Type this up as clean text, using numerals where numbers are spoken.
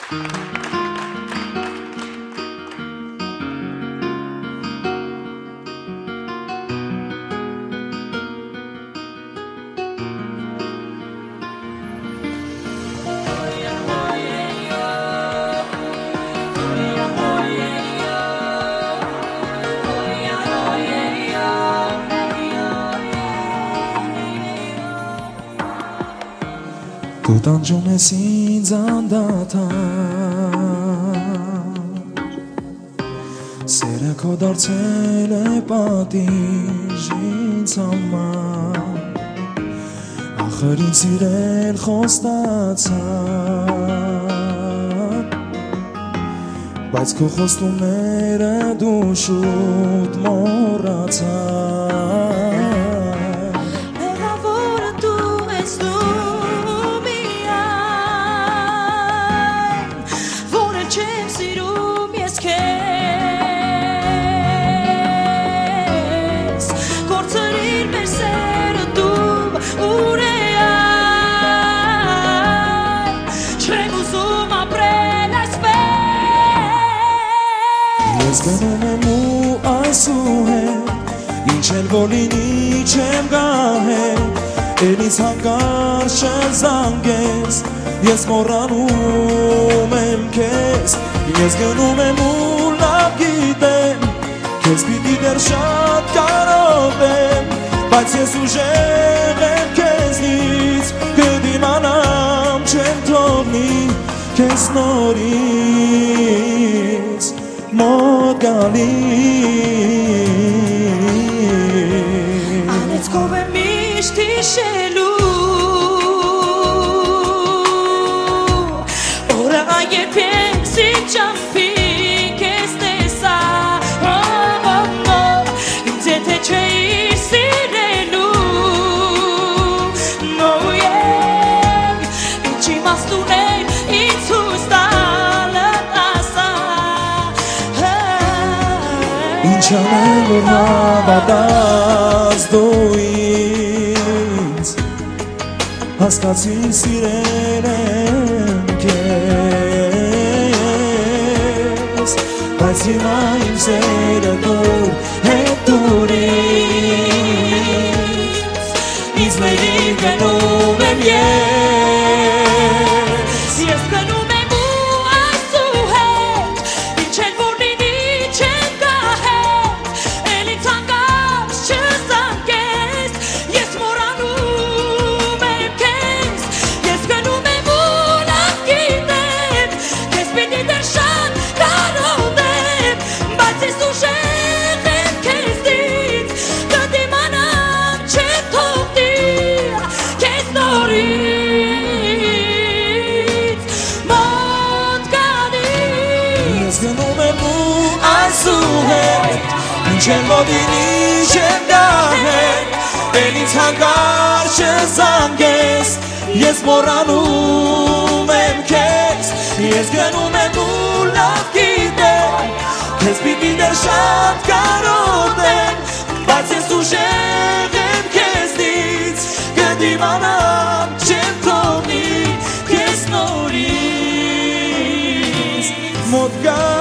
Դու տանջում ես ինձ անդադար Սերը քո դարձել է պատիժ ինձ համար Ախր ինձ սիրել խոստացար Բայց քո խոստումները դու շուտ մոռացար Ես գնում եմ ու այսուհետ Ինչ էլ որ լինի չեմ գահել Էլիս հանկարծ չզանգես Ես մոռանում եմ քեզ Ես գնում եմ ու լավ գիտեմ Քեզ պիտի դեռ շատ կարոտեմ Բայց ես ուժեղ եմ քեզնից Կդիմանամ չեմ թողնի Քեզ նորից Մոտ գալիս Անեծքով եմ միշտ հիշելու Օրը երբ ես իմ ճամփին քեզ տեսա Ինձ եթե չէիր սիրելու Ինչ իմաստ ուներ ինձ հույս տալը Ինչ անեմ որ հավատաս դու ինձ Հասկացի սիրել եմ քեզ Բայց հիմա իմ սերը դուր հետ դուր ինձ մերին գնում եմ ես Ես գնում եմ ու այսուհետ Ինչ էլ որ լինի չեմ գահել Էլի ցանկաց չզանգես Ես մոռանում եմ քեզ Ես գնում եմ ու լավ գիտեմ Քեզ պիտի դեռ շատ կարոտեմ Բայց ես ուժեղ եմ քեզնից Կդիմանամ չեմ թողնի Քեզ նորից Մոտ գալիս Ես գնում եմ ու այսուհետ Ինչ էլ որ լինի չեմ գահել Էլից հանկարծ չզանգես Ես մոռանում եմ քեզ Ես գնում եմ ու լավ գիտեմ Քեզ պիտի դեռ շատ կարոտեմ Բայց ես ուժեղ եմ քեզնից Կդիմանամ չեմ թողնի Քեզ նորից Մոտ գալիս